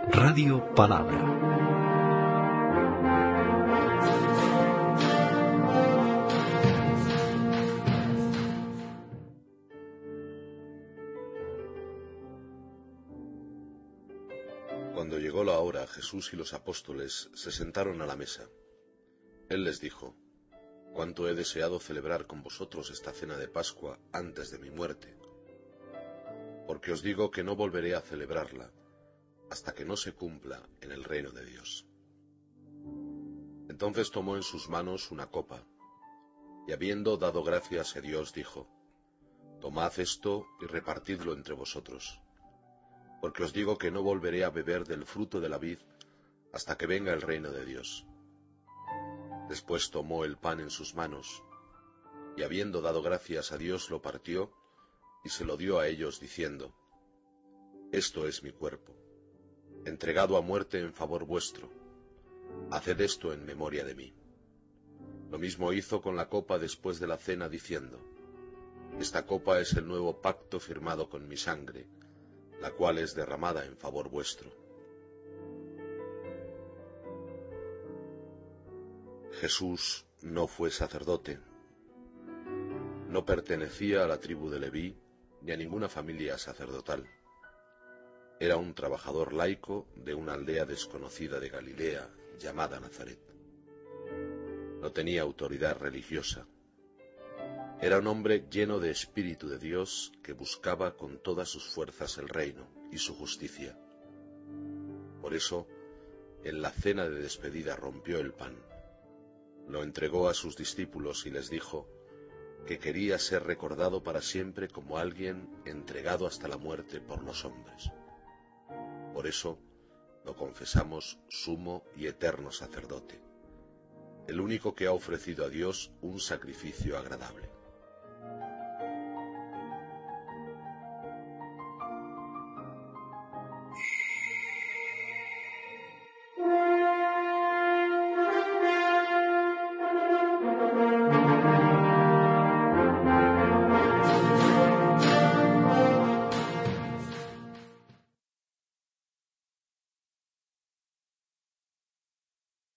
Radio Palabra. Cuando llegó la hora, Jesús y los apóstoles se sentaron a la mesa. Él les dijo: «Cuánto he deseado celebrar con vosotros esta cena de Pascua antes de mi muerte. Porque os digo que no volveré a celebrarla hasta que no se cumpla en el reino de Dios». Entonces tomó en sus manos una copa, y habiendo dado gracias a Dios, dijo: «Tomad esto y repartidlo entre vosotros, porque os digo que no volveré a beber del fruto de la vid hasta que venga el reino de Dios». Después tomó el pan en sus manos, y habiendo dado gracias a Dios, lo partió, y se lo dio a ellos, diciendo: «Esto es mi cuerpo, entregado a muerte en favor vuestro. Haced esto en memoria de mí». Lo mismo hizo con la copa después de la cena, diciendo: «Esta copa es el nuevo pacto firmado con mi sangre, la cual es derramada en favor vuestro». Jesús no fue sacerdote, no pertenecía a la tribu de Leví ni a ninguna familia sacerdotal. Era un trabajador laico de una aldea desconocida de Galilea llamada Nazaret. No tenía autoridad religiosa. Era un hombre lleno de Espíritu de Dios que buscaba con todas sus fuerzas el reino y su justicia. Por eso, en la cena de despedida rompió el pan, lo entregó a sus discípulos y les dijo que quería ser recordado para siempre como alguien entregado hasta la muerte por los hombres. Por eso lo confesamos sumo y eterno sacerdote, el único que ha ofrecido a Dios un sacrificio agradable.